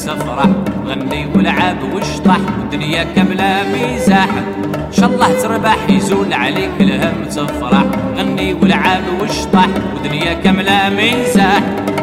تفرح. غني والعب واشطح والدنيا كاملة مزاح، ان شاء الله تربح يزول عليك الهم تفرح. غني والعب واشطح والدنيا كاملة مزاح.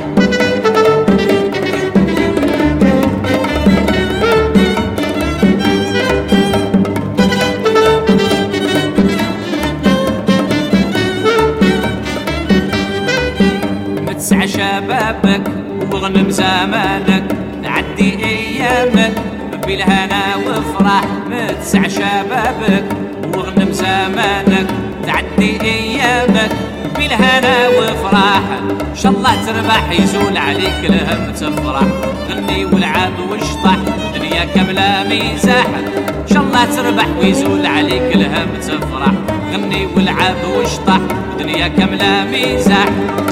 متسع شبابك واغنم زمانك، تعدي ايامك بالهنا وافرح. متسع شبابك واغنم زمانك، تعدي ايامك بالهنا وافرح. ان شاء الله تربح يزول عليك الهم تفرح. غني والعب واشطح والدنيا كاملة مزاح، ان شاء الله تربح ويزول عليك الهم تفرح. غني والعب واشطح والدنيا كاملة مزاح.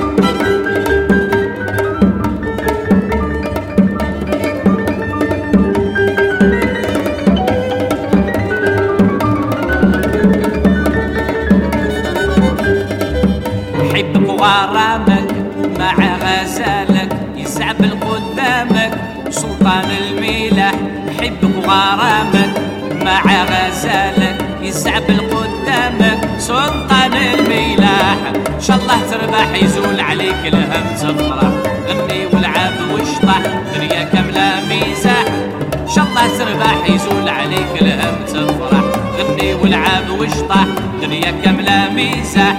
حبك وغرامك مع غزالك يزعبل قدامك سلطان الملاح. حبك وغرامك مع غزالك يزعبل قدامك سلطان الملاح. ان شاء الله تربح يزول عليك الهم تفرح. غني والعب واشطح دنيا كاملة مزاح، ان شاء الله تربح يزول عليك الهم تفرح. غني والعب واشطح دنيا كاملة مزاح.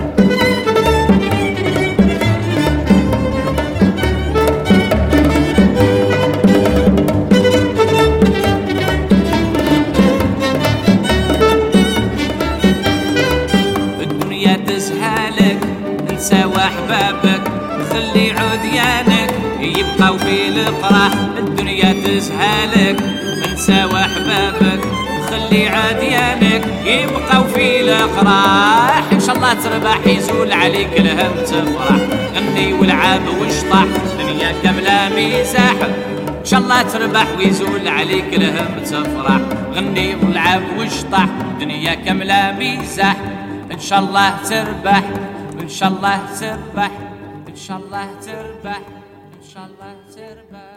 تسهالك انسى واحبابك، خلي عديانك يبقوا في الافراح. الدنيا تسهالك انسى واحبابك، خلي عديانك يبقوا في الافراح. ان شاء الله تربح يزول عليك الهم تفرح. غني والعب واشطح دنيا كاملة مزاح، ان شاء الله تربح ويزول عليك الهم تفرح. غني والعب واشطح دنيا كاملة مزاح، ان شاء الله تربح ان شاء الله تربح ان شاء الله تربح ان شاء الله تربح.